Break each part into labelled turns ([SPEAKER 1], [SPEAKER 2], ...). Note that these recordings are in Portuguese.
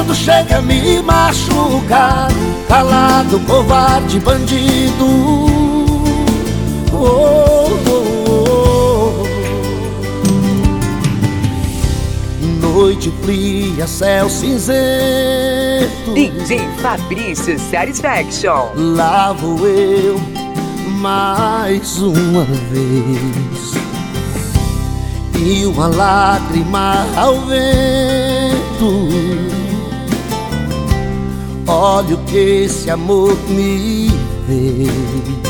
[SPEAKER 1] tentando chega a me machucar. Calado, covarde, bandido. Oh, oh, oh. Noite fria, céu cinzento.
[SPEAKER 2] DJ Fabrício Satisfaction.
[SPEAKER 1] Lá vou eu mais uma vez, e uma lágrima ao vento. Olha o que esse amor me fez.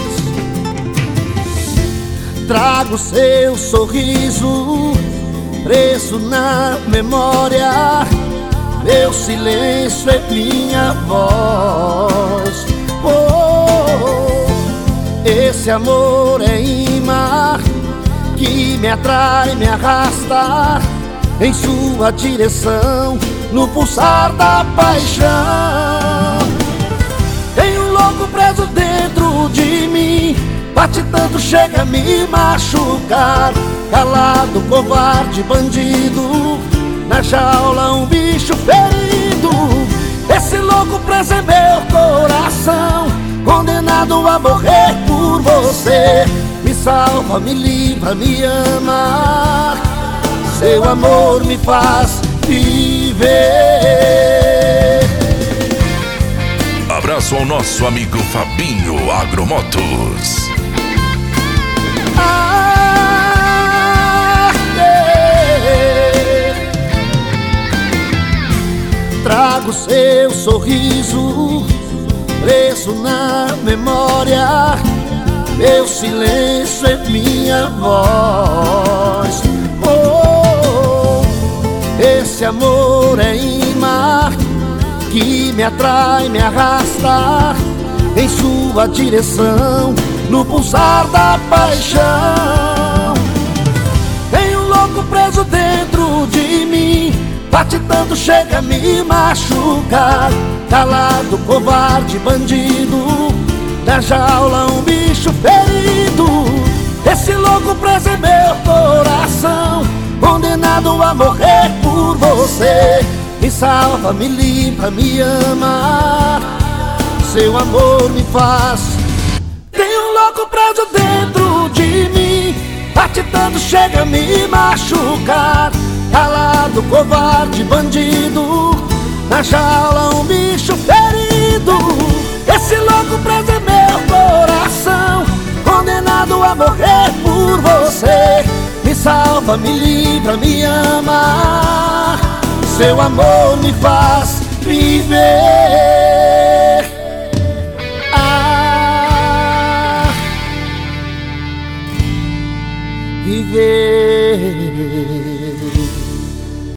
[SPEAKER 1] Trago seu sorriso preso na memória. Meu silêncio é minha voz. Oh, esse amor é imã que me atrai, me arrasta em sua direção, no pulsar da paixão. Tem um louco preso dentro de mim, bate tanto, chega a me machucar. Calado, covarde, bandido, na jaula um bicho ferido. Esse louco preso é meu coração, condenado a morrer por você. Me salva, me livra, me ama. Seu amor me faz viver.
[SPEAKER 3] Abraço ao nosso amigo Fabinho Agromotos.
[SPEAKER 1] Trago seu sorriso preso na memória. Meu silêncio é minha voz. Oh, esse amor é imã que me atrai, me arrasta em sua direção, no pulsar da paixão. Tem um louco preso dentro de mim, bate tanto, chega a me machucar. Calado, covarde, bandido, na jaula um bicho ferido. Esse louco preso é meu coração, condenado a morrer por você. Me salva, me livra, me ama. Seu amor me faz. Tem um louco preso dentro de mim, bate tanto, chega a me machucar. Calado, covarde, bandido, na jaula um bicho ferido. Esse louco preso é meu coração, condenado a morrer por você. Me salva, me livra, me ama. Seu amor me faz viver. Viver.